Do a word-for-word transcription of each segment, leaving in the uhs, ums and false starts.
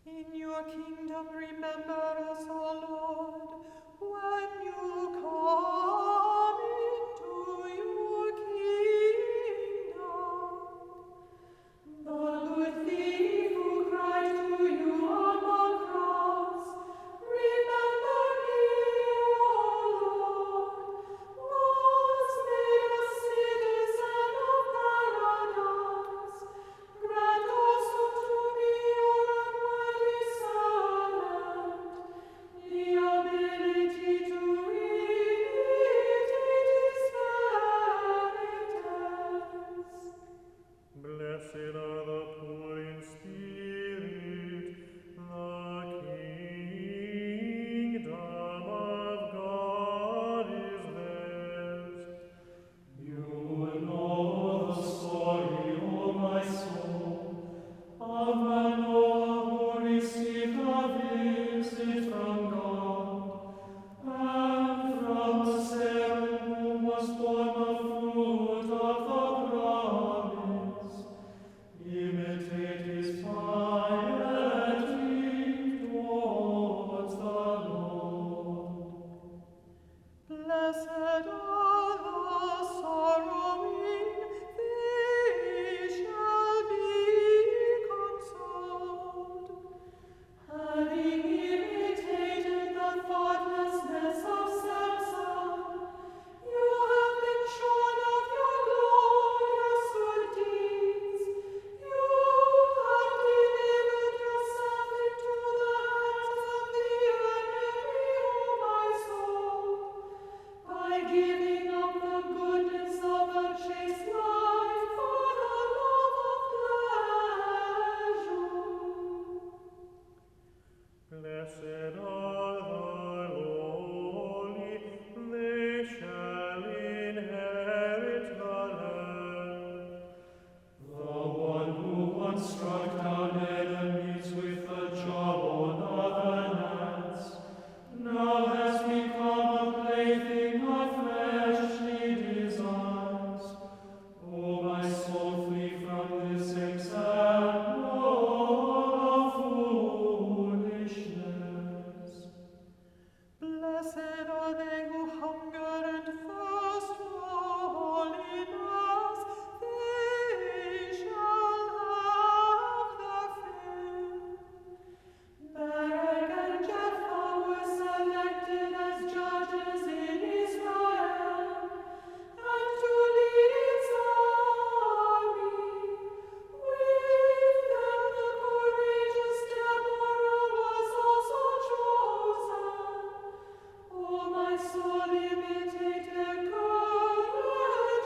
In your kingdom remember us, O Lord, when you come into your kingdom. The good thief who cried to you on the cross, remember me, O Lord, was made a citizen of paradise. Grant also to me, your unworthy servant, the ability to imitate his inheritance. Blessed are the poor in spirit, the kingdom of God is theirs. You know the story, O my soul, of Manoah who received a visit from God, and from Sarah whom was born the fruit of the promise. Imitate his piety towards the Lord. Blessed are the sorrowing, they shall be consoled. Having imitated the thoughtlessness of Samson, you have been shorn of your glorious good deeds. You have delivered yourself into the hands of the enemy, O my soul, by giving up the goodness of a chaste life for the love of pleasure. Blessed are the lowly, they shall inherit the land. The one who once struck down enemies with the jawbone of an axe, now has become a plaything of fleshly desires. O my soul, flee from this example of foolishness. Blessed are they who hunger and thirst for holiness, they shall have their fill. Barak and Jephthah were selected as judges in Israel, and to lead its army. With them the courageous Deborah was also chosen. O my soul, imitate their courage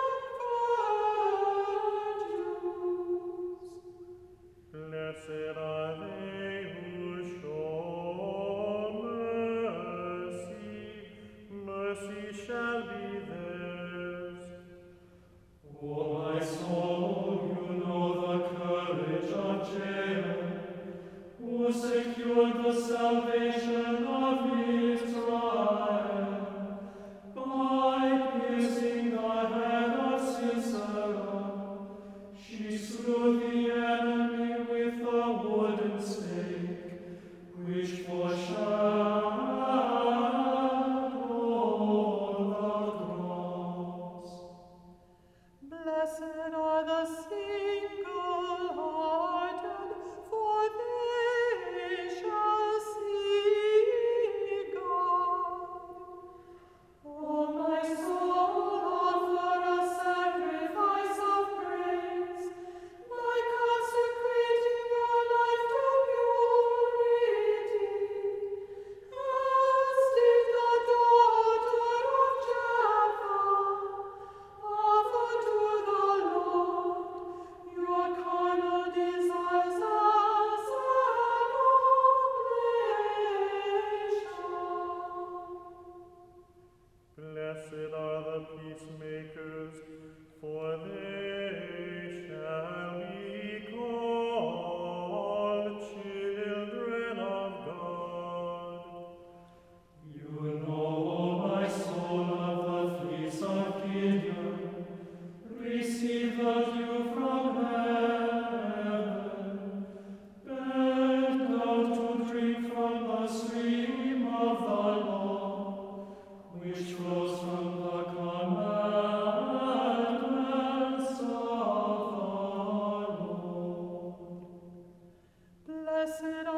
and virtues. Blessed are they who show mercy, mercy shall be theirs. O my soul, you know the courage of Jael, who secured the salvation of Israel by piercing the head of Sisera. She slew the enemy with a wooden stake, which foreshadowed the cross. Blessed are the single-hearted, for they shall see God. O my soul, offer a sacrifice of praise by consecrating your life to blessed